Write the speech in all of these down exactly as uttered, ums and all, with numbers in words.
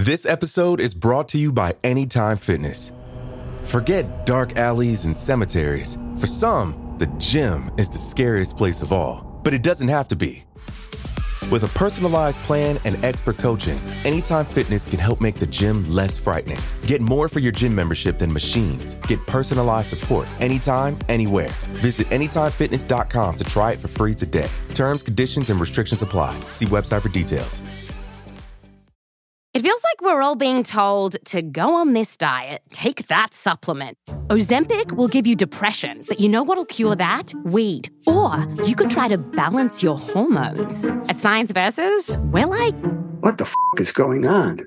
This episode is brought to you by Anytime Fitness. Forget dark alleys and cemeteries. For some, the gym is the scariest place of all, but it doesn't have to be. With a personalized plan and expert coaching, Anytime Fitness can help make the gym less frightening. Get more for your gym membership than machines. Get personalized support anytime, anywhere. Visit anytime fitness dot com to try it for free today. Terms, conditions, and restrictions apply. See website for details. It feels like we're all being told to go on this diet, take that supplement. Ozempic will give you depression, but you know what'll cure that? Weed. Or you could try to balance your hormones. At Science Versus, we're like, what the f*** is going on?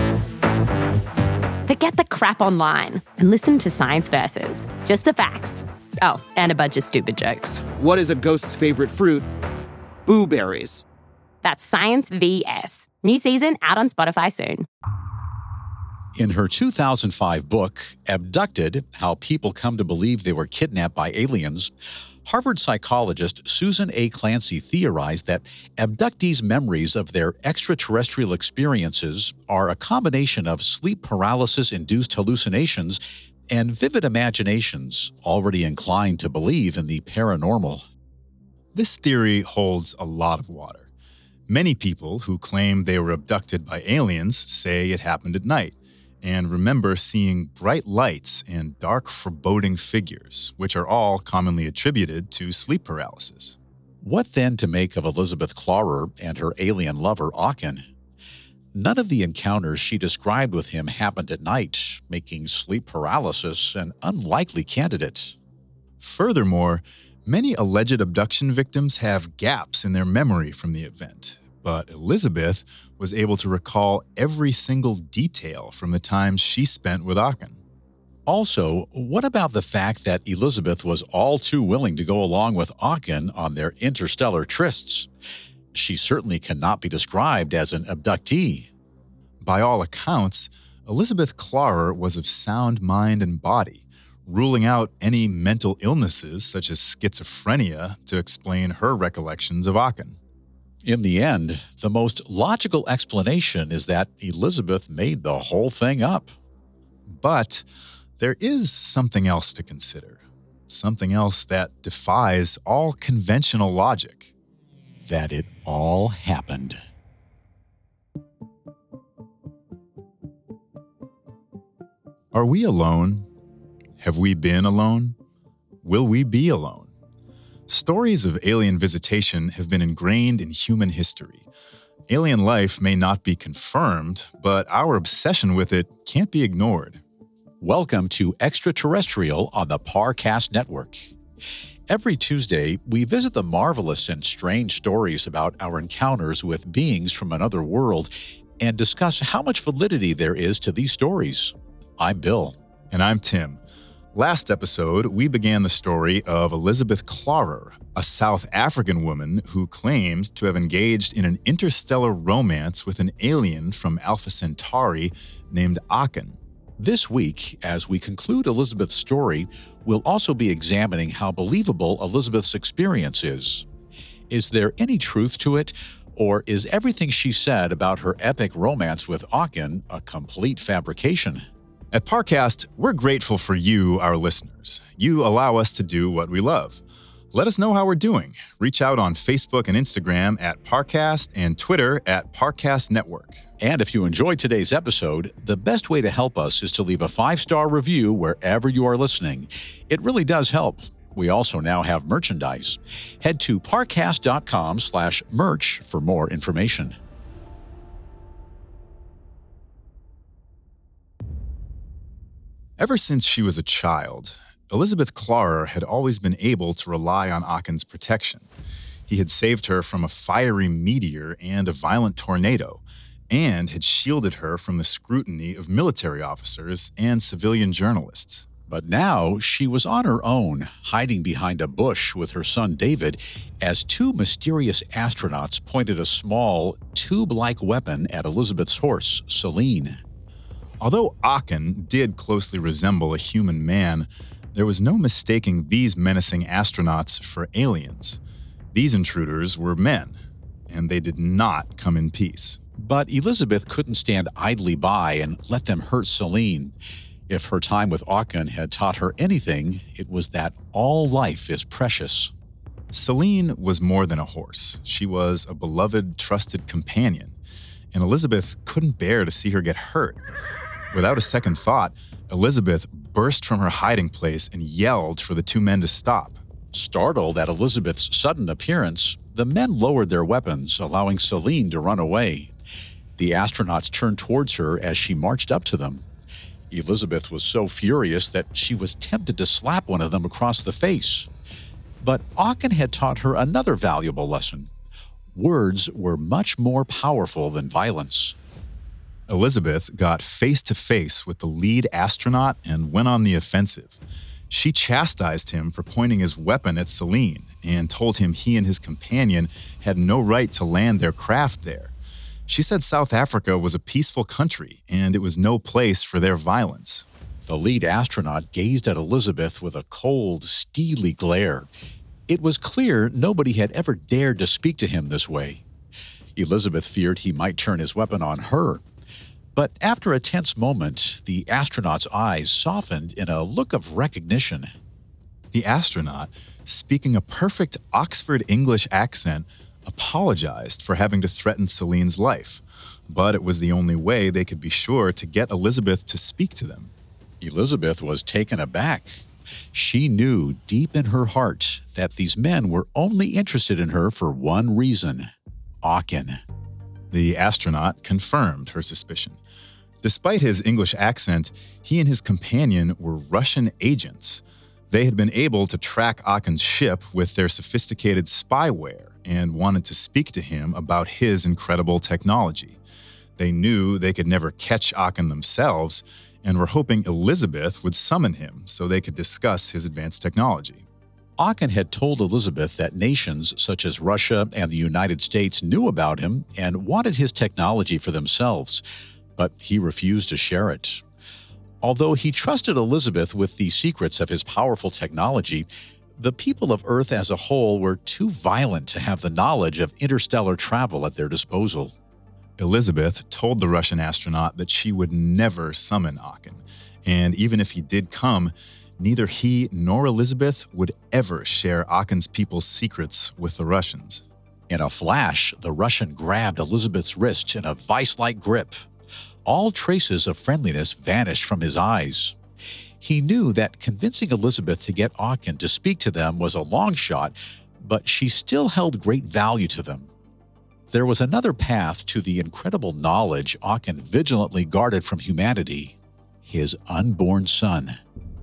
Forget the crap online and listen to Science Versus. Just the facts. Oh, and a bunch of stupid jokes. What is a ghost's favorite fruit? Blueberries. That's Science V S. New season out on Spotify soon. In her two thousand five book, Abducted: How People Come to Believe They Were Kidnapped by Aliens, Harvard psychologist Susan A. Clancy theorized that abductees' memories of their extraterrestrial experiences are a combination of sleep paralysis-induced hallucinations and vivid imaginations already inclined to believe in the paranormal. This theory holds a lot of water. Many people who claim they were abducted by aliens say it happened at night and remember seeing bright lights and dark, foreboding figures, which are all commonly attributed to sleep paralysis. What then to make of Elizabeth Clorer and her alien lover, Aachen? None of the encounters she described with him happened at night, making sleep paralysis an unlikely candidate. Furthermore, many alleged abduction victims have gaps in their memory from the event, but Elizabeth was able to recall every single detail from the time she spent with Aachen. Also, what about the fact that Elizabeth was all too willing to go along with Aachen on their interstellar trysts? She certainly cannot be described as an abductee. By all accounts, Elizabeth Clorer was of sound mind and body, ruling out any mental illnesses such as schizophrenia to explain her recollections of Aachen. In the end, the most logical explanation is that Elizabeth made the whole thing up. But there is something else to consider, something else that defies all conventional logic. That it all happened. Are we alone? Have we been alone? Will we be alone? Stories of alien visitation have been ingrained in human history. Alien life may not be confirmed, but our obsession with it can't be ignored. Welcome to Extraterrestrial on the Parcast Network. Every Tuesday, we visit the marvelous and strange stories about our encounters with beings from another world and discuss how much validity there is to these stories. I'm Bill. And I'm Tim. Last episode, we began the story of Elizabeth Clorer, a South African woman who claimed to have engaged in an interstellar romance with an alien from Alpha Centauri named Aachen. This week, as we conclude Elizabeth's story, we'll also be examining how believable Elizabeth's experience is. Is there any truth to it, or is everything she said about her epic romance with Aachen a complete fabrication? At Parcast, we're grateful for you, our listeners. You allow us to do what we love. Let us know how we're doing. Reach out on Facebook and Instagram at Parcast and Twitter at Parcast Network. And if you enjoyed today's episode, the best way to help us is to leave a five-star review wherever you are listening. It really does help. We also now have merchandise. Head to parcast.com slash merch for more information. Ever since she was a child, Elizabeth Clorer had always been able to rely on Aachen's protection. He had saved her from a fiery meteor and a violent tornado, and had shielded her from the scrutiny of military officers and civilian journalists. But now she was on her own, hiding behind a bush with her son David, as two mysterious astronauts pointed a small, tube-like weapon at Elizabeth's horse, Celine. Although Aachen did closely resemble a human man, there was no mistaking these menacing astronauts for aliens. These intruders were men, and they did not come in peace. But Elizabeth couldn't stand idly by and let them hurt Celine. If her time with Aachen had taught her anything, it was that all life is precious. Celine was more than a horse. She was a beloved, trusted companion, and Elizabeth couldn't bear to see her get hurt. Without a second thought, Elizabeth burst from her hiding place and yelled for the two men to stop. Startled at Elizabeth's sudden appearance, the men lowered their weapons, allowing Celine to run away. The astronauts turned towards her as she marched up to them. Elizabeth was so furious that she was tempted to slap one of them across the face. But Aachen had taught her another valuable lesson. Words were much more powerful than violence. Elizabeth got face to face with the lead astronaut and went on the offensive. She chastised him for pointing his weapon at Celine and told him he and his companion had no right to land their craft there. She said South Africa was a peaceful country and it was no place for their violence. The lead astronaut gazed at Elizabeth with a cold, steely glare. It was clear nobody had ever dared to speak to him this way. Elizabeth feared he might turn his weapon on her. But after a tense moment, the astronaut's eyes softened in a look of recognition. The astronaut, speaking a perfect Oxford English accent, apologized for having to threaten Celine's life, but it was the only way they could be sure to get Elizabeth to speak to them. Elizabeth was taken aback. She knew deep in her heart that these men were only interested in her for one reason: Aachen. The astronaut confirmed her suspicion. Despite his English accent, he and his companion were Russian agents. They had been able to track Aachen's ship with their sophisticated spyware and wanted to speak to him about his incredible technology. They knew they could never catch Aachen themselves and were hoping Elizabeth would summon him so they could discuss his advanced technology. Aachen had told Elizabeth that nations such as Russia and the United States knew about him and wanted his technology for themselves, but he refused to share it. Although he trusted Elizabeth with the secrets of his powerful technology, the people of Earth as a whole were too violent to have the knowledge of interstellar travel at their disposal. Elizabeth told the Russian astronaut that she would never summon Aachen, and even if he did come, neither he nor Elizabeth would ever share Aachen's people's secrets with the Russians. In a flash, the Russian grabbed Elizabeth's wrist in a vice-like grip. All traces of friendliness vanished from his eyes. He knew that convincing Elizabeth to get Aachen to speak to them was a long shot, but she still held great value to them. There was another path to the incredible knowledge Aachen vigilantly guarded from humanity: his unborn son.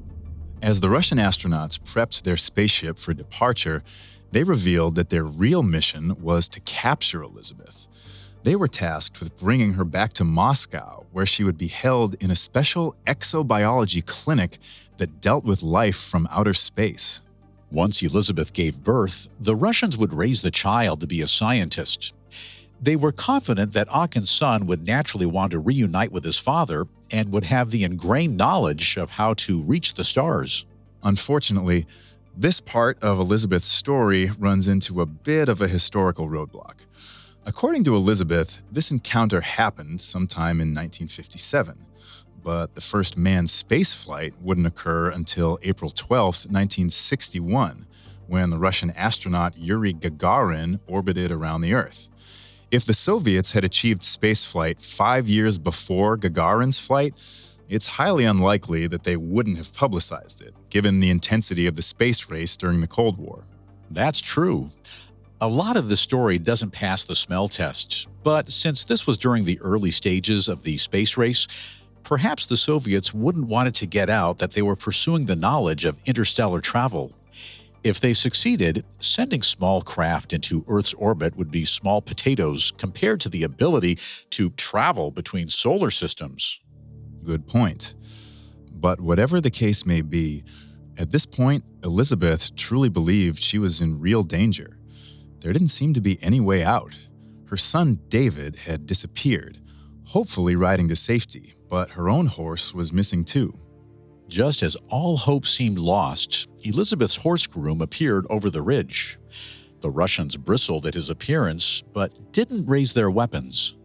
As the Russian astronauts prepped their spaceship for departure, they revealed that their real mission was to capture Elizabeth. They were tasked with bringing her back to Moscow, where she would be held in a special exobiology clinic that dealt with life from outer space. Once Elizabeth gave birth, the Russians would raise the child to be a scientist. They were confident that Aachen's son would naturally want to reunite with his father and would have the ingrained knowledge of how to reach the stars. Unfortunately, this part of Elizabeth's story runs into a bit of a historical roadblock. According to Elizabeth, this encounter happened sometime in nineteen fifty-seven, but the first manned spaceflight wouldn't occur until April twelfth, nineteen sixty-one, when the Russian astronaut Yuri Gagarin orbited around the Earth. If the Soviets had achieved spaceflight five years before Gagarin's flight, it's highly unlikely that they wouldn't have publicized it, given the intensity of the space race during the Cold War. That's true. A lot of the story doesn't pass the smell test, but since this was during the early stages of the space race, perhaps the Soviets wouldn't want it to get out that they were pursuing the knowledge of interstellar travel. If they succeeded, sending small craft into Earth's orbit would be small potatoes compared to the ability to travel between solar systems. Good point. But whatever the case may be, at this point, Elizabeth truly believed she was in real danger. There didn't seem to be any way out. Her son David had disappeared, hopefully riding to safety, but her own horse was missing too. Just as all hope seemed lost, Elizabeth's horse groom appeared over the ridge. The Russians bristled at his appearance, but didn't raise their weapons.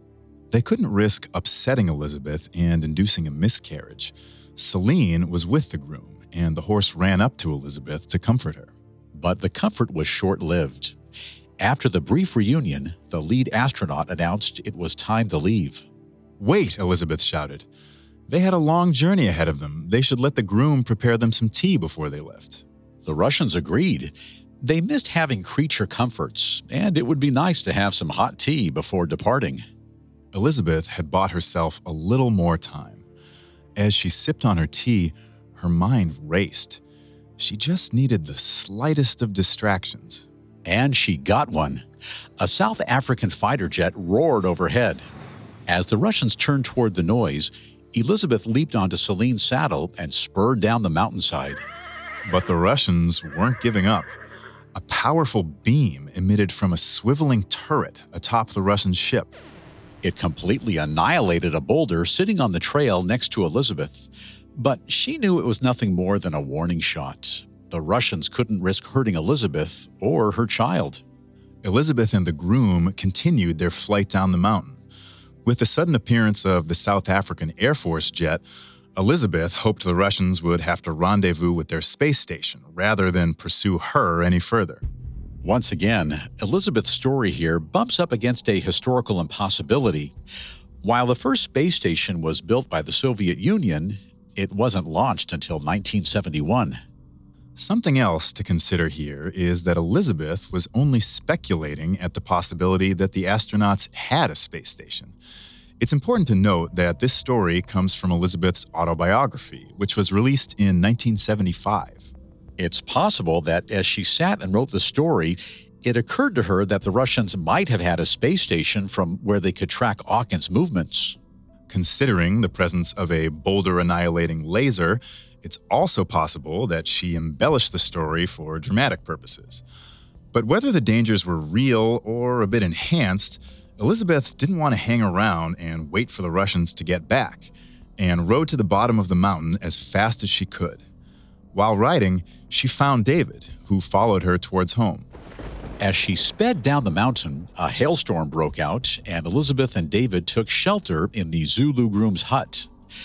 They couldn't risk upsetting Elizabeth and inducing a miscarriage. Celine was with the groom, and the horse ran up to Elizabeth to comfort her. But the comfort was short-lived. After the brief reunion, the lead astronaut announced it was time to leave. "Wait," Elizabeth shouted. They had a long journey ahead of them. They should let the groom prepare them some tea before they left. The Russians agreed. They missed having creature comforts, and it would be nice to have some hot tea before departing. Elizabeth had bought herself a little more time. As she sipped on her tea, her mind raced. She just needed the slightest of distractions. And she got one. A South African fighter jet roared overhead. As the Russians turned toward the noise, Elizabeth leaped onto Celine's saddle and spurred down the mountainside. But the Russians weren't giving up. A powerful beam emitted from a swiveling turret atop the Russian ship. It completely annihilated a boulder sitting on the trail next to Elizabeth. But she knew it was nothing more than a warning shot. The Russians couldn't risk hurting Elizabeth or her child. Elizabeth and the groom continued their flight down the mountain. With the sudden appearance of the South African Air Force jet, Elizabeth hoped the Russians would have to rendezvous with their space station rather than pursue her any further. Once again, Elizabeth's story here bumps up against a historical impossibility. While the first space station was built by the Soviet Union, it wasn't launched until nineteen seventy-one. Something else to consider here is that Elizabeth was only speculating at the possibility that the astronauts had a space station. It's important to note that this story comes from Elizabeth's autobiography, which was released in nineteen seventy-five. It's possible that as she sat and wrote the story, it occurred to her that the Russians might have had a space station from where they could track Auken's movements. Considering the presence of a boulder-annihilating laser, it's also possible that she embellished the story for dramatic purposes. But whether the dangers were real or a bit enhanced, Elizabeth didn't want to hang around and wait for the Russians to get back, and rode to the bottom of the mountain as fast as she could. While riding, she found David, who followed her towards home. As she sped down the mountain, a hailstorm broke out, and Elizabeth and David took shelter in the Zulu groom's hut.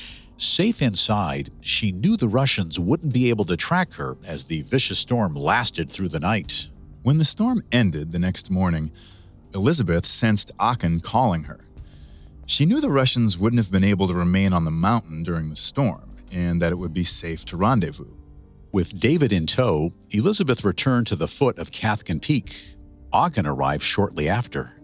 Safe inside, she knew the Russians wouldn't be able to track her as the vicious storm lasted through the night. When the storm ended the next morning, Elizabeth sensed Auken calling her. She knew the Russians wouldn't have been able to remain on the mountain during the storm, and that it would be safe to rendezvous. With David in tow, Elizabeth returned to the foot of Cathkin Peak. Auken arrived shortly after.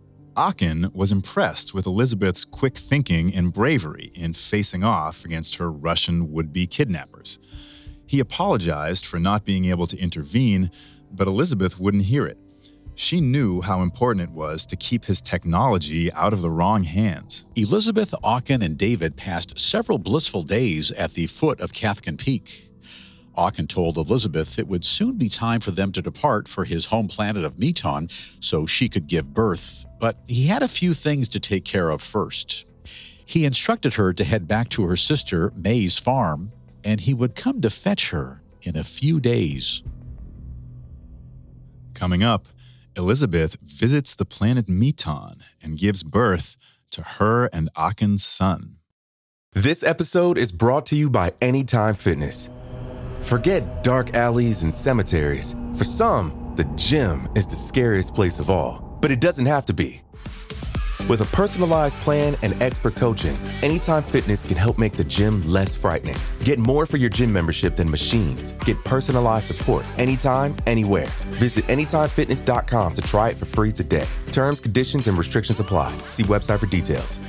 Auken was impressed with Elizabeth's quick thinking and bravery in facing off against her Russian would-be kidnappers. He apologized for not being able to intervene, but Elizabeth wouldn't hear it. She knew how important it was to keep his technology out of the wrong hands. Elizabeth, Auken, and David passed several blissful days at the foot of Cathkin Peak. Auken told Elizabeth it would soon be time for them to depart for his home planet of Meton so she could give birth, but he had a few things to take care of first. He instructed her to head back to her sister May's farm, and he would come to fetch her in a few days. Coming up, Elizabeth visits the planet Meton and gives birth to her and Auken's son. This episode is brought to you by Anytime Fitness. Forget dark alleys and cemeteries. For some, the gym is the scariest place of all, but it doesn't have to be. With a personalized plan and expert coaching, Anytime Fitness can help make the gym less frightening. Get more for your gym membership than machines. Get personalized support anytime, anywhere. Visit anytime fitness dot com to try it for free today. Terms, conditions, and restrictions apply. See website for details.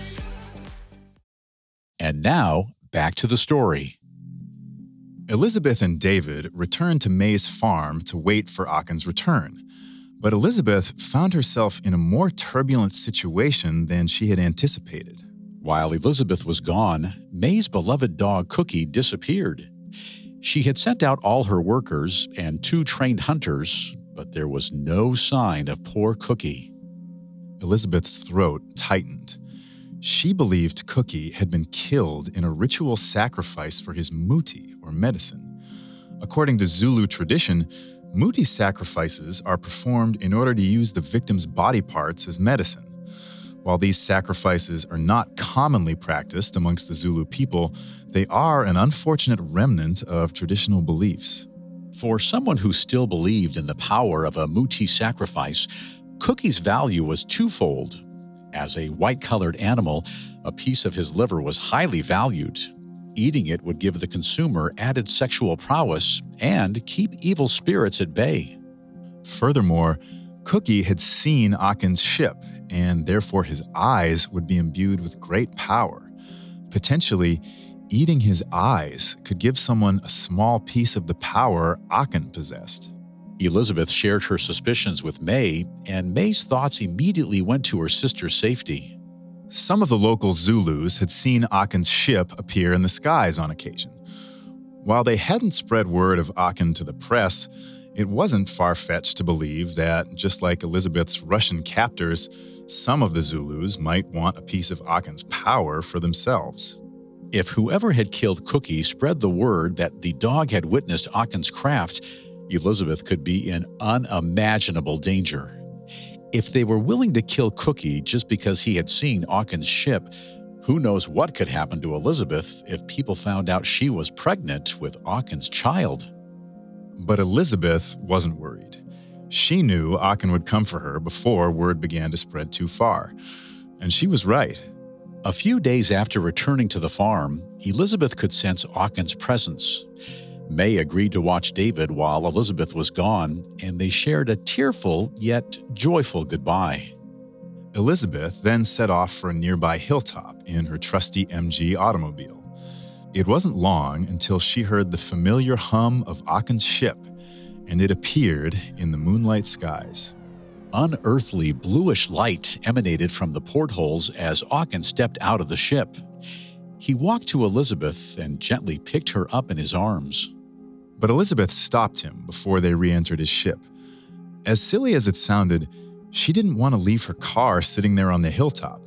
And now, back to the story. Elizabeth and David returned to May's farm to wait for Auken's return. But Elizabeth found herself in a more turbulent situation than she had anticipated. While Elizabeth was gone, May's beloved dog Cookie disappeared. She had sent out all her workers and two trained hunters, but there was no sign of poor Cookie. Elizabeth's throat tightened. She believed Cookie had been killed in a ritual sacrifice for his muti, or medicine. According to Zulu tradition, muti sacrifices are performed in order to use the victim's body parts as medicine. While these sacrifices are not commonly practiced amongst the Zulu people, they are an unfortunate remnant of traditional beliefs. For someone who still believed in the power of a Muti sacrifice, Cookie's value was twofold. As a white-colored animal, a piece of his liver was highly valued. Eating it would give the consumer added sexual prowess and keep evil spirits at bay. Furthermore, Cookie had seen Akin's ship, and therefore his eyes would be imbued with great power. Potentially, eating his eyes could give someone a small piece of the power Akin possessed. Elizabeth shared her suspicions with May, and May's thoughts immediately went to her sister's safety. Some of the local Zulus had seen Akin's ship appear in the skies on occasion. While they hadn't spread word of Akin to the press, it wasn't far-fetched to believe that, just like Elizabeth's Russian captors, some of the Zulus might want a piece of Akin's power for themselves. If whoever had killed Cookie spread the word that the dog had witnessed Akin's craft, Elizabeth could be in unimaginable danger. If they were willing to kill Cookie just because he had seen Akin's ship, who knows what could happen to Elizabeth if people found out she was pregnant with Akin's child? But Elizabeth wasn't worried. She knew Akin would come for her before word began to spread too far. And she was right. A few days after returning to the farm, Elizabeth could sense Akin's presence. May agreed to watch David while Elizabeth was gone, and they shared a tearful yet joyful goodbye. Elizabeth then set off for a nearby hilltop in her trusty M G automobile. It wasn't long until she heard the familiar hum of Akin's ship, and it appeared in the moonlight skies. Unearthly bluish light emanated from the portholes as Akin stepped out of the ship. He walked to Elizabeth and gently picked her up in his arms. But Elizabeth stopped him before they re-entered his ship. As silly as it sounded, she didn't want to leave her car sitting there on the hilltop.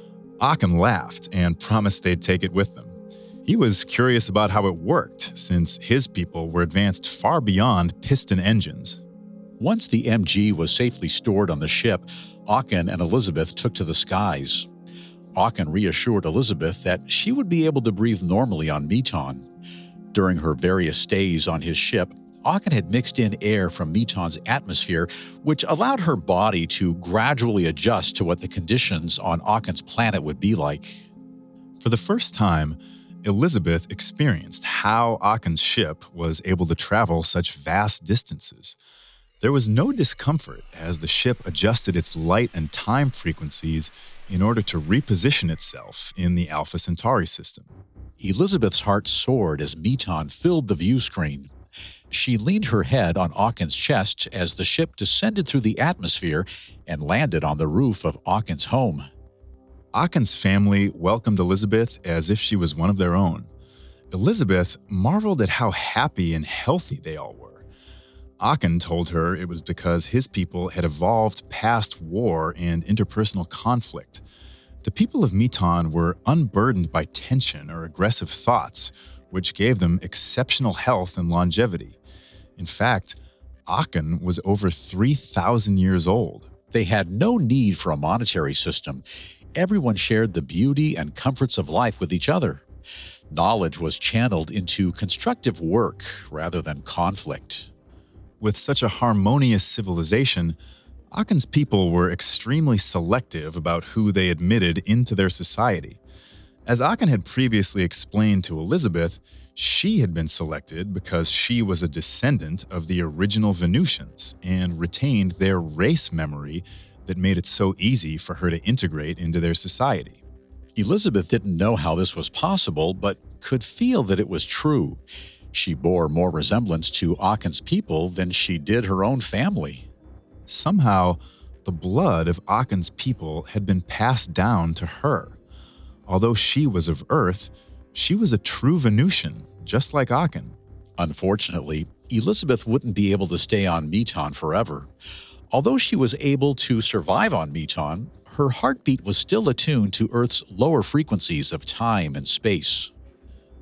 Akin laughed and promised they'd take it with them. He was curious about how it worked, since his people were advanced far beyond piston engines. Once the M G was safely stored on the ship, Akin and Elizabeth took to the skies. Akin reassured Elizabeth that she would be able to breathe normally on Meton. During her various stays on his ship, Akin had mixed in air from Meton's atmosphere, which allowed her body to gradually adjust to what the conditions on Akin's planet would be like. For the first time, Elizabeth experienced how Akin's ship was able to travel such vast distances. There was no discomfort as the ship adjusted its light and time frequencies in order to reposition itself in the Alpha Centauri system. Elizabeth's heart soared as Meton filled the view screen. She leaned her head on Akin's chest as the ship descended through the atmosphere and landed on the roof of Akin's home. Akin's family welcomed Elizabeth as if she was one of their own. Elizabeth marveled at how happy and healthy they all were. Akin told her it was because his people had evolved past war and interpersonal conflict. The people of Meton were unburdened by tension or aggressive thoughts, which gave them exceptional health and longevity. In fact, Akin was over three thousand years old. They had no need for a monetary system. Everyone shared the beauty and comforts of life with each other. Knowledge was channeled into constructive work rather than conflict. With such a harmonious civilization, Akin's people were extremely selective about who they admitted into their society. As Akin had previously explained to Elizabeth, she had been selected because she was a descendant of the original Venusians and retained their race memory that made it so easy for her to integrate into their society. Elizabeth didn't know how this was possible, but could feel that it was true. She bore more resemblance to Akin's people than she did her own family. Somehow, the blood of Akin's people had been passed down to her. Although she was of Earth, she was a true Venusian, just like Akin. Unfortunately, Elizabeth wouldn't be able to stay on Meton forever. Although she was able to survive on Meton, her heartbeat was still attuned to Earth's lower frequencies of time and space.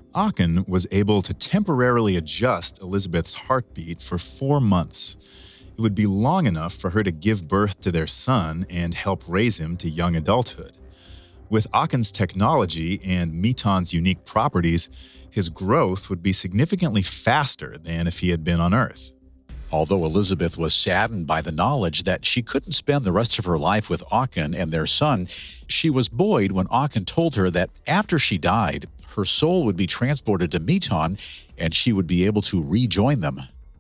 Akin was able to temporarily adjust Elizabeth's heartbeat for four months. it would be long enough for her to give birth to their son and help raise him to young adulthood. With Akin's technology and Meton's unique properties, his growth would be significantly faster than if he had been on Earth. Although Elizabeth was saddened by the knowledge that she couldn't spend the rest of her life with Akin and their son, she was buoyed when Akin told her that after she died, her soul would be transported to Meton and she would be able to rejoin them.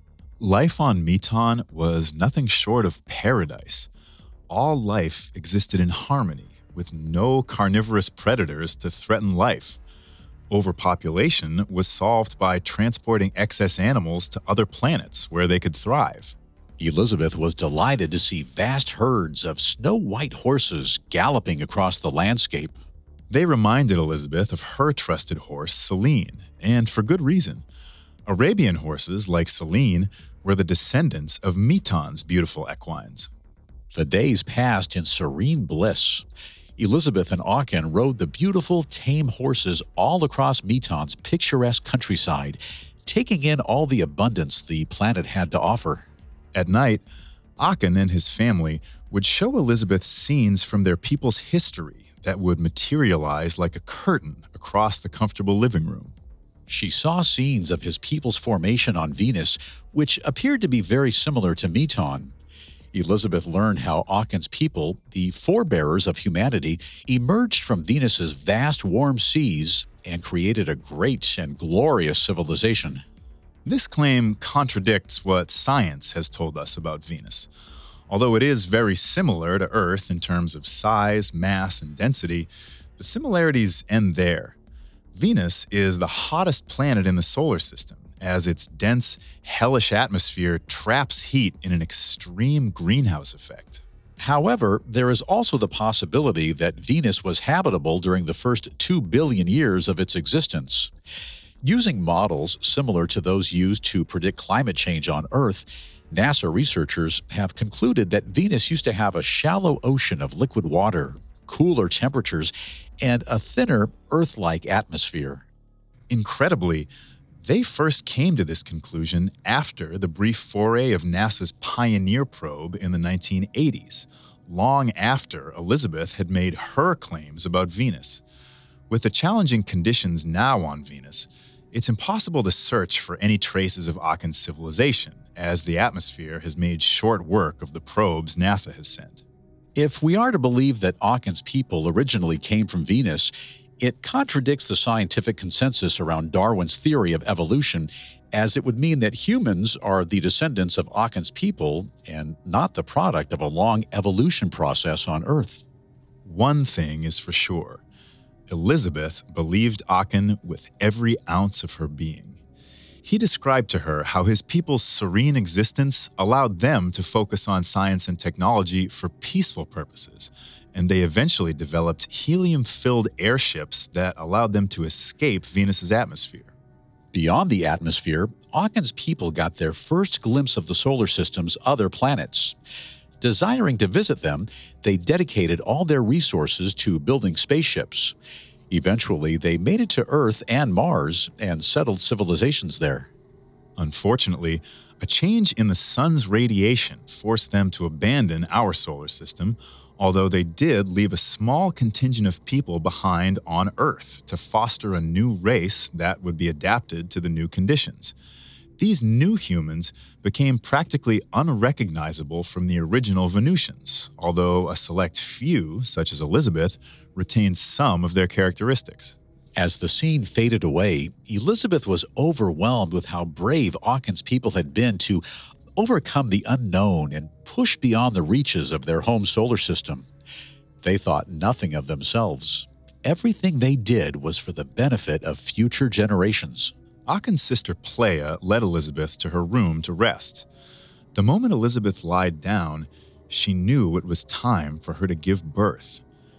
Life on Meton was nothing short of paradise. All life existed in harmony, with no carnivorous predators to threaten life. Overpopulation was solved by transporting excess animals to other planets where they could thrive. Elizabeth was delighted to see vast herds of snow-white horses galloping across the landscape. They reminded Elizabeth of her trusted horse, Selene, and for good reason. Arabian horses like Selene were the descendants of Meton's beautiful equines. The days passed in serene bliss. Elizabeth and Akin rode the beautiful, tame horses all across Meton's picturesque countryside, taking in all the abundance the planet had to offer. At night, Akin and his family would show Elizabeth scenes from their people's history that would materialize like a curtain across the comfortable living room. She saw scenes of his people's formation on Venus, which appeared to be very similar to Meton. Elizabeth learned how Akin's people, the forebearers of humanity, emerged from Venus's vast warm seas and created a great and glorious civilization. This claim contradicts what science has told us about Venus. Although it is very similar to Earth in terms of size, mass, and density, the similarities end there. Venus is the hottest planet in the solar system, as its dense, hellish atmosphere traps heat in an extreme greenhouse effect. However, there is also the possibility that Venus was habitable during the first two billion years of its existence. Using models similar to those used to predict climate change on Earth, NASA researchers have concluded that Venus used to have a shallow ocean of liquid water, cooler temperatures, and a thinner Earth-like atmosphere. Incredibly, they first came to this conclusion after the brief foray of NASA's Pioneer probe in the nineteen eighties, long after Elizabeth had made her claims about Venus. With the challenging conditions now on Venus, it's impossible to search for any traces of Akin's civilization, as the atmosphere has made short work of the probes NASA has sent. If we are to believe that Akin's people originally came from Venus, it contradicts the scientific consensus around Darwin's theory of evolution, as it would mean that humans are the descendants of Akin's people and not the product of a long evolution process on Earth. One thing is for sure. Elizabeth believed Akin with every ounce of her being. He described to her how his people's serene existence allowed them to focus on science and technology for peaceful purposes, and they eventually developed helium-filled airships that allowed them to escape Venus's atmosphere. Beyond the atmosphere, Akin's people got their first glimpse of the solar system's other planets. Desiring to visit them, they dedicated all their resources to building spaceships. Eventually, they made it to Earth and Mars and settled civilizations there. Unfortunately, a change in the sun's radiation forced them to abandon our solar system, although they did leave a small contingent of people behind on Earth to foster a new race that would be adapted to the new conditions. These new humans became practically unrecognizable from the original Venusians, although a select few, such as Elizabeth, retained some of their characteristics. As the scene faded away, Elizabeth was overwhelmed with how brave Akin's people had been to overcome the unknown and push beyond the reaches of their home solar system. They thought nothing of themselves. Everything they did was for the benefit of future generations. Akin's sister Playa led Elizabeth to her room to rest. The moment Elizabeth lied down, she knew it was time for her to give birth.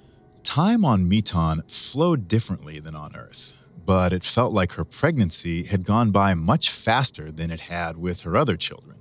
Time on Meton flowed differently than on Earth, but it felt like her pregnancy had gone by much faster than it had with her other children.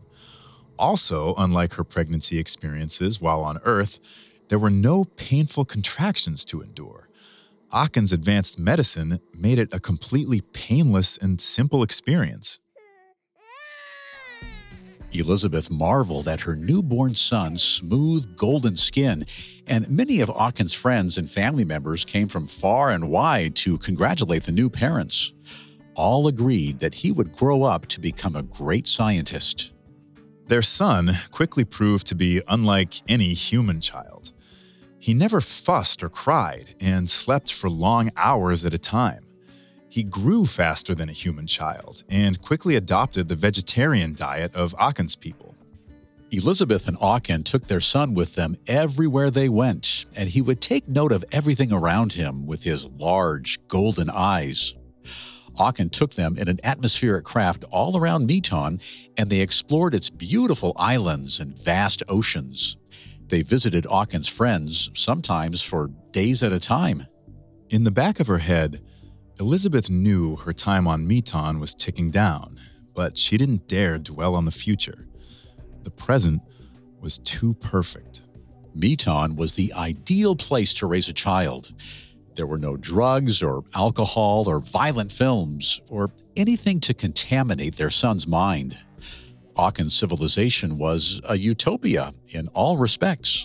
Also, unlike her pregnancy experiences while on Earth, there were no painful contractions to endure. Akin's advanced medicine made it a completely painless and simple experience. Elizabeth marveled at her newborn son's smooth, golden skin, and many of Aachen's friends and family members came from far and wide to congratulate the new parents. All agreed that he would grow up to become a great scientist. Their son quickly proved to be unlike any human child. He never fussed or cried and slept for long hours at a time. He grew faster than a human child and quickly adopted the vegetarian diet of Aachen's people. Elizabeth and Aachen took their son with them everywhere they went, and he would take note of everything around him with his large, golden eyes. Aachen took them in an atmospheric craft all around Meton, and they explored its beautiful islands and vast oceans. They visited Aachen's friends, sometimes for days at a time. In the back of her head, Elizabeth knew her time on Meton was ticking down, but she didn't dare dwell on the future. The present was too perfect. Meton was the ideal place to raise a child. There were no drugs or alcohol or violent films or anything to contaminate their son's mind. Aachen's civilization was a utopia in all respects.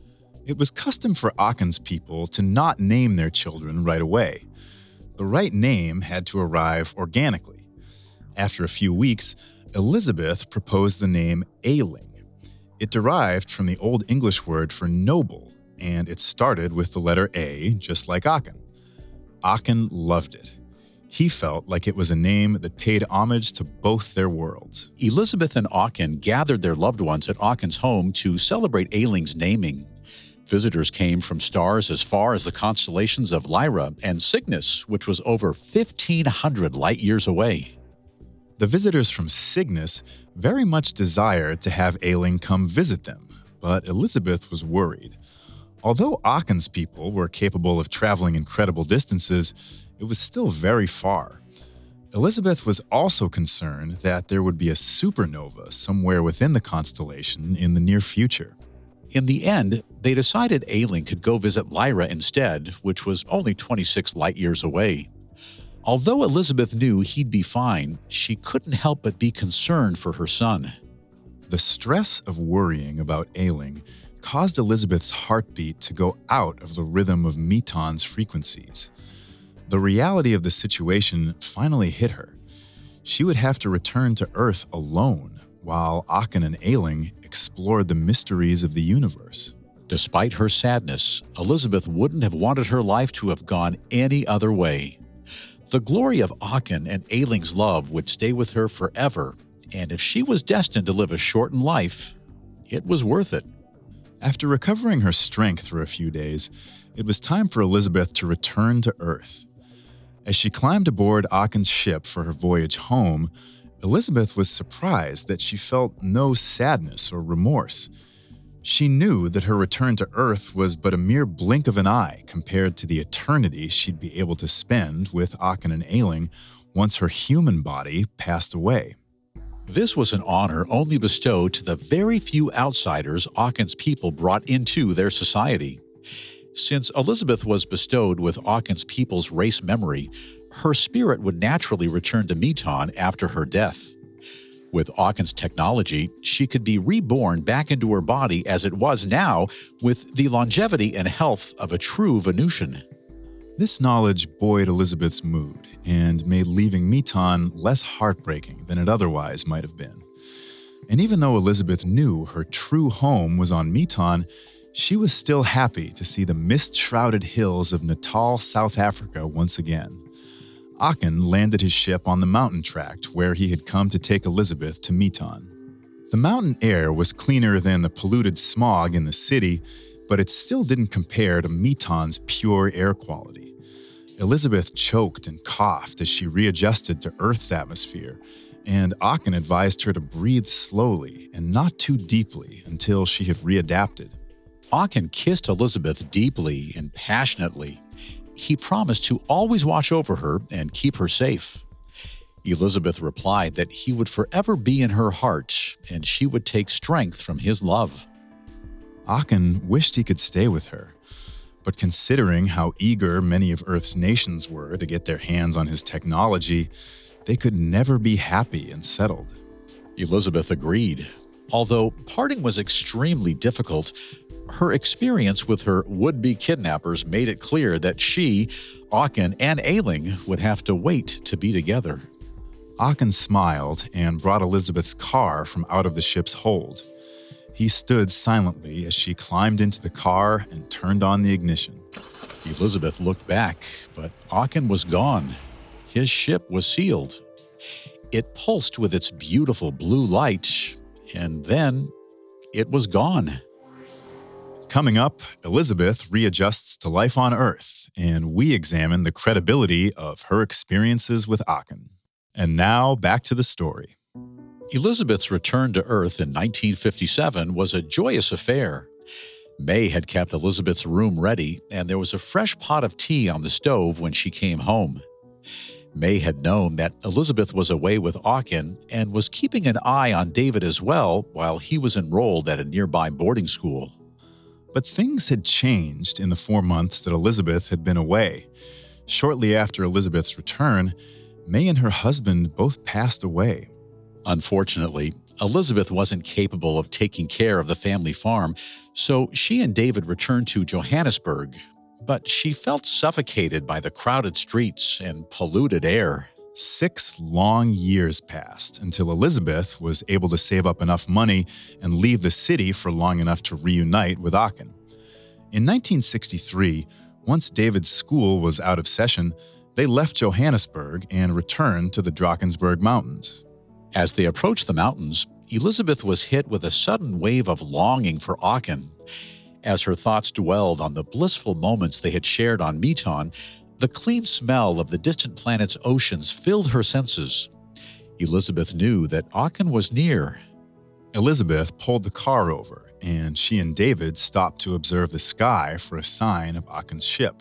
It was custom for Aachen's people to not name their children right away. The right name had to arrive organically. After a few weeks, Elizabeth proposed the name Ailing. It derived from the Old English word for noble, and it started with the letter A, just like Aachen. Aachen loved it. He felt like it was a name that paid homage to both their worlds. Elizabeth and Aachen gathered their loved ones at Aachen's home to celebrate Ailing's naming. Visitors came from stars as far as the constellations of Lyra and Cygnus, which was over fifteen hundred light-years away. The visitors from Cygnus very much desired to have Ailing come visit them, but Elizabeth was worried. Although Aachen's people were capable of traveling incredible distances, it was still very far. Elizabeth was also concerned that there would be a supernova somewhere within the constellation in the near future. In the end, they decided Ailing could go visit Lyra instead, which was only twenty-six light-years away. Although Elizabeth knew he'd be fine, she couldn't help but be concerned for her son. The stress of worrying about Ailing caused Elizabeth's heartbeat to go out of the rhythm of Meton's frequencies. The reality of the situation finally hit her. She would have to return to Earth alone while Aachen and Ailing explored the mysteries of the universe. Despite her sadness, Elizabeth wouldn't have wanted her life to have gone any other way. The glory of Aachen and Ailing's love would stay with her forever, and if she was destined to live a shortened life, it was worth it. After recovering her strength for a few days, it was time for Elizabeth to return to Earth. As she climbed aboard Aachen's ship for her voyage home, Elizabeth was surprised that she felt no sadness or remorse. She knew that her return to Earth was but a mere blink of an eye compared to the eternity she'd be able to spend with Aachen and Ailing once her human body passed away. This was an honor only bestowed to the very few outsiders Aachen's people brought into their society. Since Elizabeth was bestowed with Aachen's people's race memory, her spirit would naturally return to Meton after her death. With Aachen's technology, she could be reborn back into her body as it was now, with the longevity and health of a true Venusian. This knowledge buoyed Elizabeth's mood and made leaving Meton less heartbreaking than it otherwise might have been. And even though Elizabeth knew her true home was on Meton, she was still happy to see the mist-shrouded hills of Natal, South Africa once again. Aachen landed his ship on the mountain tract where he had come to take Elizabeth to Meton. The mountain air was cleaner than the polluted smog in the city, but it still didn't compare to Meton's pure air quality. Elizabeth choked and coughed as she readjusted to Earth's atmosphere, and Aachen advised her to breathe slowly and not too deeply until she had readapted. Aachen kissed Elizabeth deeply and passionately. He promised to always watch over her and keep her safe. Elizabeth replied that he would forever be in her heart and she would take strength from his love. Aachen wished he could stay with her, but considering how eager many of Earth's nations were to get their hands on his technology, they could never be happy and settled. Elizabeth agreed. Although parting was extremely difficult, her experience with her would-be kidnappers made it clear that she, Aachen, and Ayling would have to wait to be together. Aachen smiled and brought Elizabeth's car from out of the ship's hold. He stood silently as she climbed into the car and turned on the ignition. Elizabeth looked back, but Aachen was gone. His ship was sealed. It pulsed with its beautiful blue light, and then it was gone. Coming up, Elizabeth readjusts to life on Earth, and we examine the credibility of her experiences with Aachen. And now, back to the story. Elizabeth's return to Earth in nineteen fifty-seven was a joyous affair. May had kept Elizabeth's room ready, and there was a fresh pot of tea on the stove when she came home. May had known that Elizabeth was away with Aachen and was keeping an eye on David as well while he was enrolled at a nearby boarding school. But things had changed in the four months that Elizabeth had been away. Shortly after Elizabeth's return, May and her husband both passed away. Unfortunately, Elizabeth wasn't capable of taking care of the family farm, so she and David returned to Johannesburg. But she felt suffocated by the crowded streets and polluted air. Six long years passed until Elizabeth was able to save up enough money and leave the city for long enough to reunite with Aachen. In nineteen sixty-three, once David's school was out of session, they left Johannesburg and returned to the Drakensberg Mountains. As they approached the mountains, Elizabeth was hit with a sudden wave of longing for Aachen. As her thoughts dwelled on the blissful moments they had shared on Meton, the clean smell of the distant planet's oceans filled her senses. Elizabeth knew that Aachen was near. Elizabeth pulled the car over, and she and David stopped to observe the sky for a sign of Aachen's ship.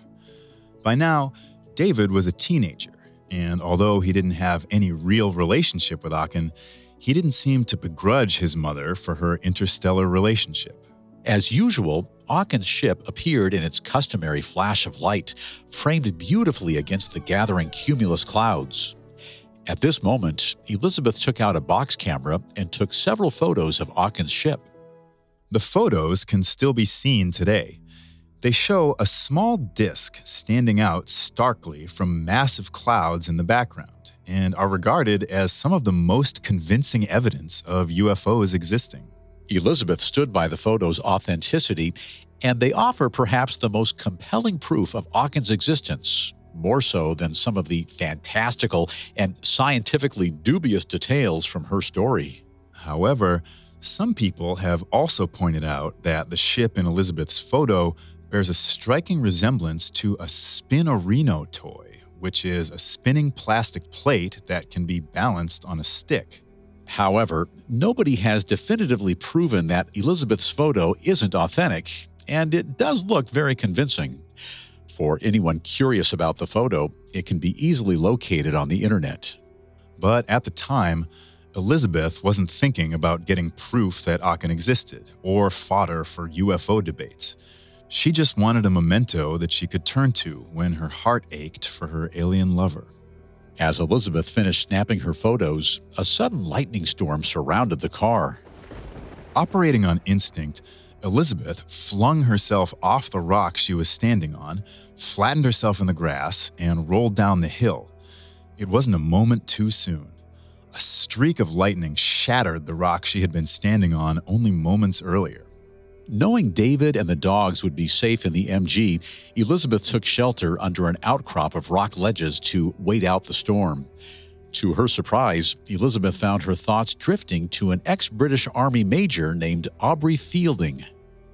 By now, David was a teenager, and although he didn't have any real relationship with Aachen, he didn't seem to begrudge his mother for her interstellar relationship. As usual, Aachen's ship appeared in its customary flash of light, framed beautifully against the gathering cumulus clouds. At this moment, Elizabeth took out a box camera and took several photos of Aachen's ship. The photos can still be seen today. They show a small disk standing out starkly from massive clouds in the background and are regarded as some of the most convincing evidence of U F Os existing. Elizabeth stood by the photos' authenticity, and they offer perhaps the most compelling proof of Aachen's existence, more so than some of the fantastical and scientifically dubious details from her story. However, some people have also pointed out that the ship in Elizabeth's photo bears a striking resemblance to a spin-a-reno toy, which is a spinning plastic plate that can be balanced on a stick. However, nobody has definitively proven that Elizabeth's photo isn't authentic, and it does look very convincing. For anyone curious about the photo, it can be easily located on the internet. But at the time, Elizabeth wasn't thinking about getting proof that Aachen existed or fodder for U F O debates. She just wanted a memento that she could turn to when her heart ached for her alien lover. As Elizabeth finished snapping her photos, a sudden lightning storm surrounded the car. Operating on instinct, Elizabeth flung herself off the rock she was standing on, flattened herself in the grass, and rolled down the hill. It wasn't a moment too soon. A streak of lightning shattered the rock she had been standing on only moments earlier. Knowing David and the dogs would be safe in the M G, Elizabeth took shelter under an outcrop of rock ledges to wait out the storm. To her surprise, Elizabeth found her thoughts drifting to an ex-British Army major named Aubrey Fielding.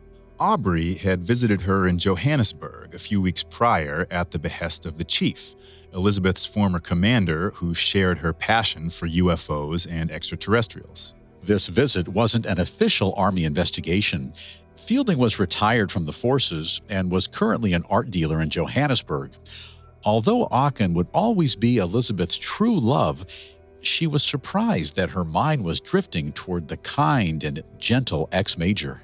Aubrey had visited her in Johannesburg a few weeks prior at the behest of the chief, Elizabeth's former commander who shared her passion for U F Os and extraterrestrials. This visit wasn't an official Army investigation. Fielding was retired from the forces and was currently an art dealer in Johannesburg. Although Aachen would always be Elizabeth's true love, she was surprised that her mind was drifting toward the kind and gentle ex-major.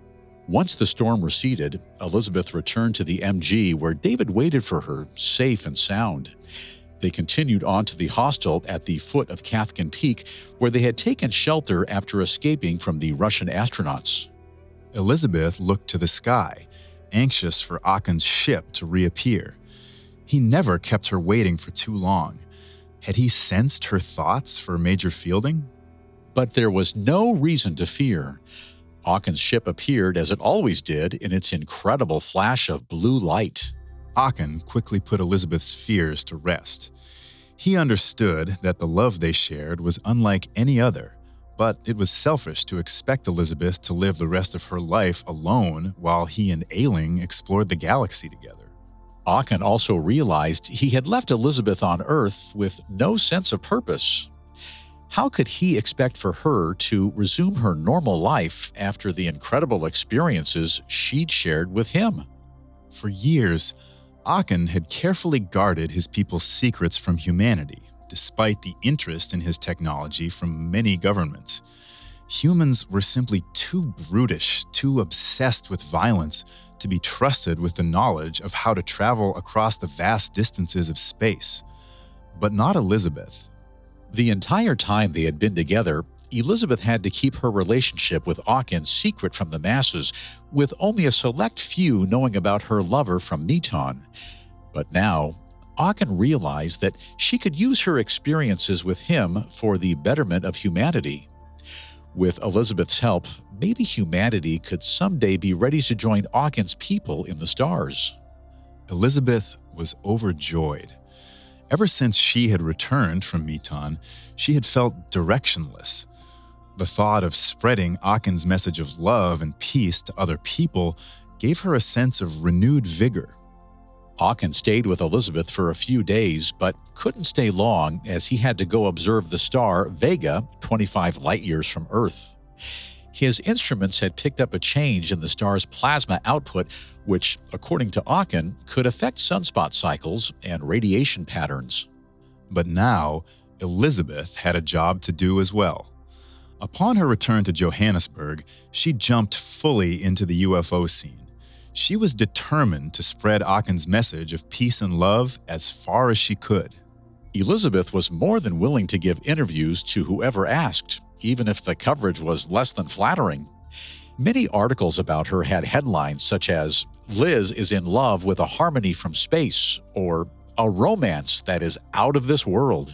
Once the storm receded, Elizabeth returned to the M G where David waited for her, safe and sound. They continued on to the hostel at the foot of Cathkin Peak, where they had taken shelter after escaping from the Russian astronauts. Elizabeth looked to the sky, anxious for Aakon's ship to reappear. He never kept her waiting for too long. Had he sensed her thoughts for Major Fielding? But there was no reason to fear. Aakon's ship appeared as it always did in its incredible flash of blue light. Aakon quickly put Elizabeth's fears to rest. He understood that the love they shared was unlike any other, but it was selfish to expect Elizabeth to live the rest of her life alone while he and Ailing explored the galaxy together. Aakon also realized he had left Elizabeth on Earth with no sense of purpose. How could he expect for her to resume her normal life after the incredible experiences she'd shared with him? For years, Aakon had carefully guarded his people's secrets from humanity, despite the interest in his technology from many governments. Humans were simply too brutish, too obsessed with violence to be trusted with the knowledge of how to travel across the vast distances of space. But not Elizabeth. The entire time they had been together, Elizabeth had to keep her relationship with Aakon secret from the masses, with only a select few knowing about her lover from Meton. But now, Aakon realized that she could use her experiences with him for the betterment of humanity. With Elizabeth's help, maybe humanity could someday be ready to join Aakon's people in the stars. Elizabeth was overjoyed. Ever since she had returned from Meton, she had felt directionless. The thought of spreading Aakon's message of love and peace to other people gave her a sense of renewed vigor. Aakon stayed with Elizabeth for a few days, but couldn't stay long as he had to go observe the star Vega, twenty-five light-years from Earth. His instruments had picked up a change in the star's plasma output, which, according to Aakon, could affect sunspot cycles and radiation patterns. But now, Elizabeth had a job to do as well. Upon her return to Johannesburg, she jumped fully into the U F O scene. She was determined to spread Aakon's message of peace and love as far as she could. Elizabeth was more than willing to give interviews to whoever asked, even if the coverage was less than flattering. Many articles about her had headlines such as, "Liz is in love with a harmony from space," or "A romance that is out of this world."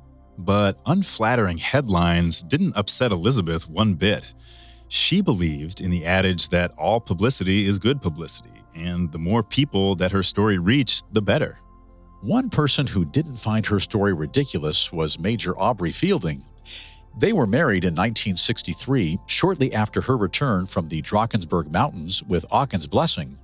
But unflattering headlines didn't upset Elizabeth one bit. She believed in the adage that all publicity is good publicity, and the more people that her story reached, the better. One person who didn't find her story ridiculous was Major Aubrey Fielding. They were married in nineteen sixty-three, shortly after her return from the Drakensberg Mountains with Aakon's blessing.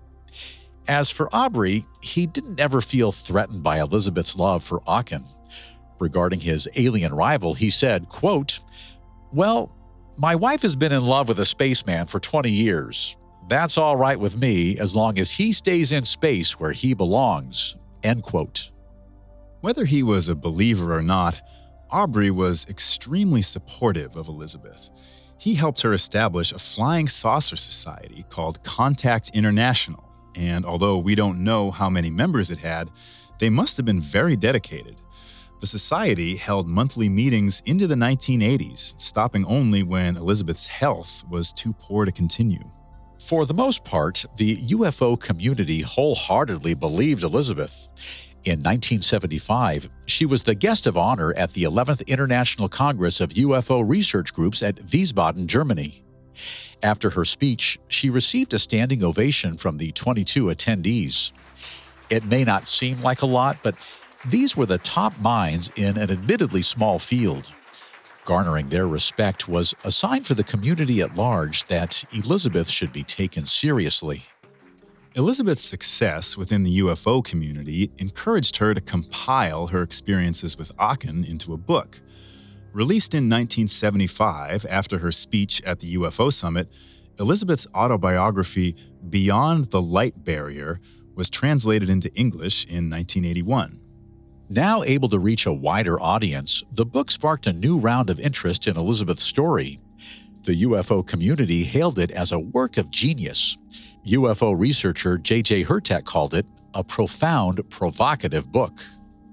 As for Aubrey, he didn't ever feel threatened by Elizabeth's love for Aakon. Regarding his alien rival, he said, quote, "Well, my wife has been in love with a spaceman for twenty years. That's all right with me as long as he stays in space where he belongs." End quote. Whether he was a believer or not, Aubrey was extremely supportive of Elizabeth. He helped her establish a flying saucer society called Contact International, and although we don't know how many members it had, they must have been very dedicated. The society held monthly meetings into the nineteen eighties, stopping only when Elizabeth's health was too poor to continue. For the most part, the U F O community wholeheartedly believed Elizabeth. In nineteen seventy-five, she was the guest of honor at the eleventh International Congress of U F O Research Groups at Wiesbaden, Germany. After her speech, she received a standing ovation from the twenty-two attendees. It may not seem like a lot, but these were the top minds in an admittedly small field. Garnering their respect was a sign for the community at large that Elizabeth should be taken seriously. Elizabeth's success within the U F O community encouraged her to compile her experiences with Aakon into a book. Released in nineteen seventy-five after her speech at the U F O Summit, Elizabeth's autobiography, Beyond the Light Barrier, was translated into English in nineteen eighty-one. Now able to reach a wider audience, the book sparked a new round of interest in Elizabeth's story. The U F O community hailed it as a work of genius. U F O researcher J J Hurtak called it a profound, provocative book.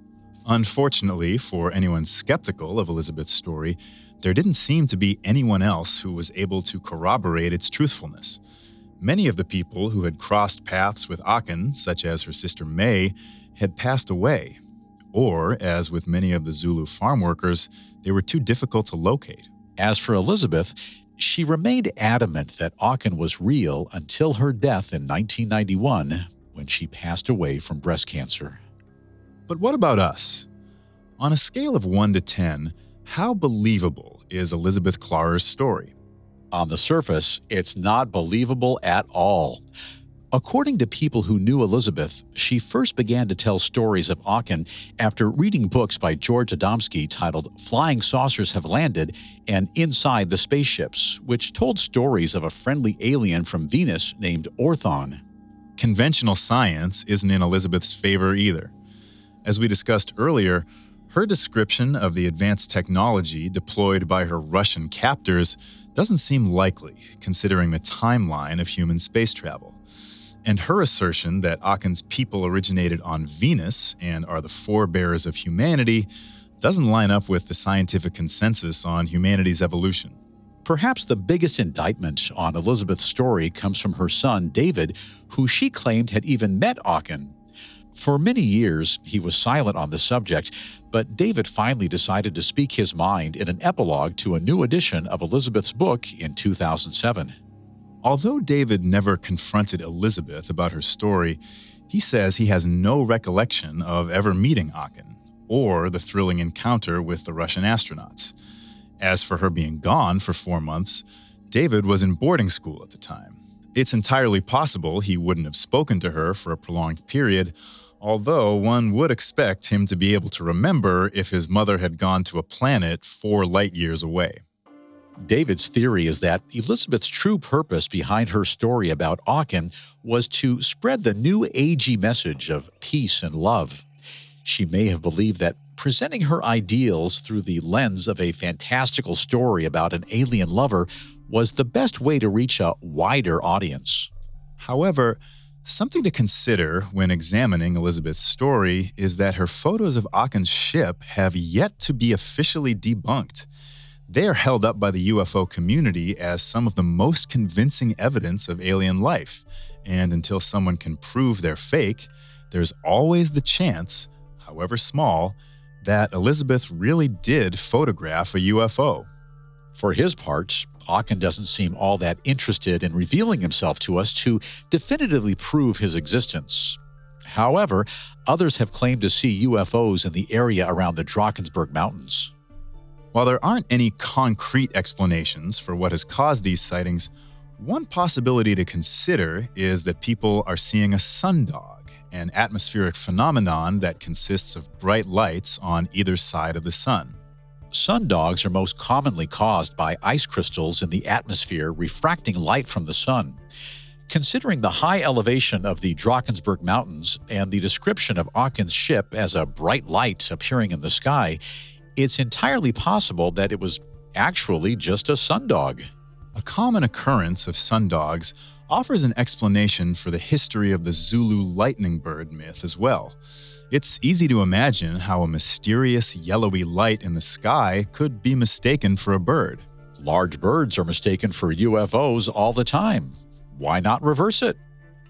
Unfortunately, for anyone skeptical of Elizabeth's story, there didn't seem to be anyone else who was able to corroborate its truthfulness. Many of the people who had crossed paths with Aachen, such as her sister May, had passed away. Or, as with many of the Zulu farm workers, they were too difficult to locate. As for Elizabeth, she remained adamant that Aachen was real until her death in nineteen ninety-one, when she passed away from breast cancer. But what about us? On a scale of one to ten, how believable is Elizabeth Clarer's story? On the surface, it's not believable at all. According to people who knew Elizabeth, she first began to tell stories of Aachen after reading books by George Adamski titled Flying Saucers Have Landed and Inside the Spaceships, which told stories of a friendly alien from Venus named Orthon. Conventional science isn't in Elizabeth's favor either. As we discussed earlier, her description of the advanced technology deployed by her Russian captors doesn't seem likely, considering the timeline of human space travel. And her assertion that Aachen's people originated on Venus and are the forebears of humanity doesn't line up with the scientific consensus on humanity's evolution. Perhaps the biggest indictment on Elizabeth's story comes from her son, David, who she claimed had even met Aachen. For many years, he was silent on the subject, but David finally decided to speak his mind in an epilogue to a new edition of Elizabeth's book in two thousand seven. Although David never confronted Elizabeth about her story, he says he has no recollection of ever meeting Aachen or the thrilling encounter with the Russian astronauts. As for her being gone for four months, David was in boarding school at the time. It's entirely possible he wouldn't have spoken to her for a prolonged period, although one would expect him to be able to remember if his mother had gone to a planet four light years away. David's theory is that Elizabeth's true purpose behind her story about Aachen was to spread the new agey message of peace and love. She may have believed that presenting her ideals through the lens of a fantastical story about an alien lover was the best way to reach a wider audience. However, something to consider when examining Elizabeth's story is that her photos of Aachen's ship have yet to be officially debunked. They are held up by the U F O community as some of the most convincing evidence of alien life, and until someone can prove they're fake, there's always the chance, however small, that Elizabeth really did photograph a U F O. For his part, Aachen doesn't seem all that interested in revealing himself to us to definitively prove his existence. However, others have claimed to see U F Os in the area around the Drakensberg Mountains. While there aren't any concrete explanations for what has caused these sightings, one possibility to consider is that people are seeing a sundog, an atmospheric phenomenon that consists of bright lights on either side of the sun. Sundogs are most commonly caused by ice crystals in the atmosphere refracting light from the sun. Considering the high elevation of the Drakensberg Mountains and the description of Aachen's ship as a bright light appearing in the sky, it's entirely possible that it was actually just a sundog. A common occurrence of sundogs offers an explanation for the history of the Zulu lightning bird myth as well. It's easy to imagine how a mysterious yellowy light in the sky could be mistaken for a bird. Large birds are mistaken for U F Os all the time. Why not reverse it?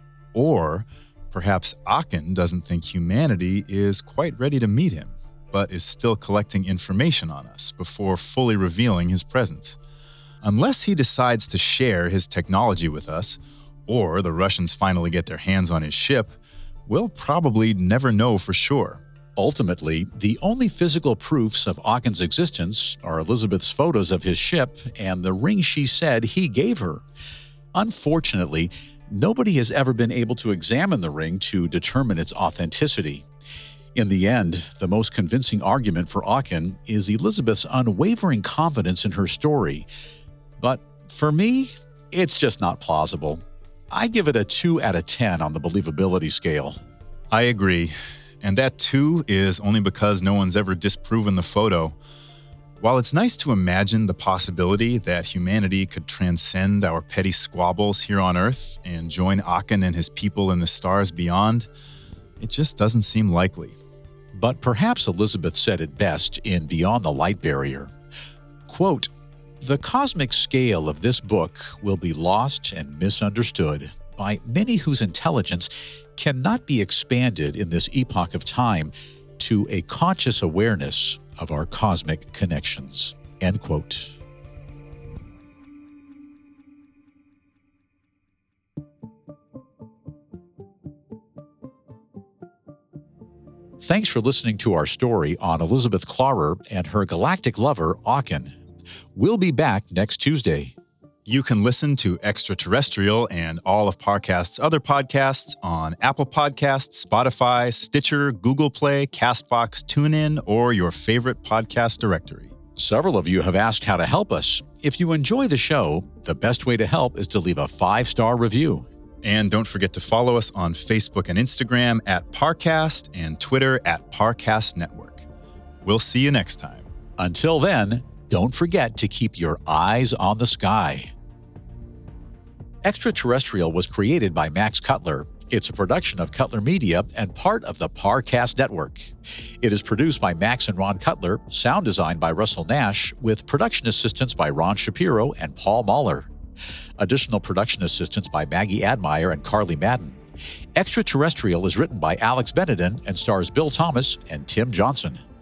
Or perhaps Aachen doesn't think humanity is quite ready to meet him, but is still collecting information on us before fully revealing his presence. Unless he decides to share his technology with us, or the Russians finally get their hands on his ship, we'll probably never know for sure. Ultimately, the only physical proofs of Aachen's existence are Elizabeth's photos of his ship and the ring she said he gave her. Unfortunately, nobody has ever been able to examine the ring to determine its authenticity. In the end, the most convincing argument for Aachen is Elizabeth's unwavering confidence in her story. But for me, it's just not plausible. I give it a two out of ten on the believability scale. I agree, and that two is only because no one's ever disproven the photo. While it's nice to imagine the possibility that humanity could transcend our petty squabbles here on Earth and join Aachen and his people in the stars beyond, it just doesn't seem likely. but perhaps Elizabeth said it best in Beyond the Light Barrier. Quote, "The cosmic scale of this book will be lost and misunderstood by many whose intelligence cannot be expanded in this epoch of time to a conscious awareness of our cosmic connections." End quote. Thanks for listening to our story on Elizabeth Klarer and her galactic lover, Akin. We'll be back next Tuesday. You can listen to Extraterrestrial and all of Parcast's other podcasts on Apple Podcasts, Spotify, Stitcher, Google Play, CastBox, TuneIn, or your favorite podcast directory. Several of you have asked how to help us. If you enjoy the show, the best way to help is to leave a five-star review. And don't forget to follow us on Facebook and Instagram at Parcast and Twitter at Parcast Network. We'll see you next time. Until then, don't forget to keep your eyes on the sky. Extraterrestrial was created by Max Cutler. It's a production of Cutler Media and part of the Parcast Network. It is produced by Max and Ron Cutler, sound designed by Russell Nash, with production assistance by Ron Shapiro and Paul Mahler. Additional production assistance by Maggie Admire and Carly Madden. Extraterrestrial is written by Alex Benedin and stars Bill Thomas and Tim Johnson.